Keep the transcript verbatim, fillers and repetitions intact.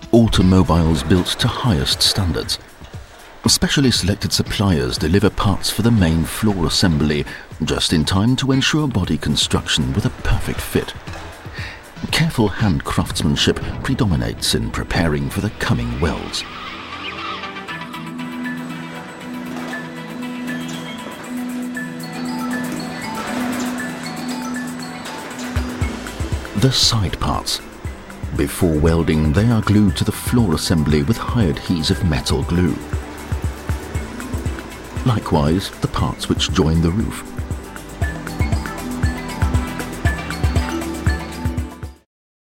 automobiles built to highest standards. Specially selected suppliers deliver parts for the main floor assembly just in time to ensure body construction with a perfect fit. Careful hand craftsmanship predominates in preparing for the coming welds. The side parts. Before welding, they are glued to the floor assembly with high adhesive metal glue. Likewise, the parts which join the roof.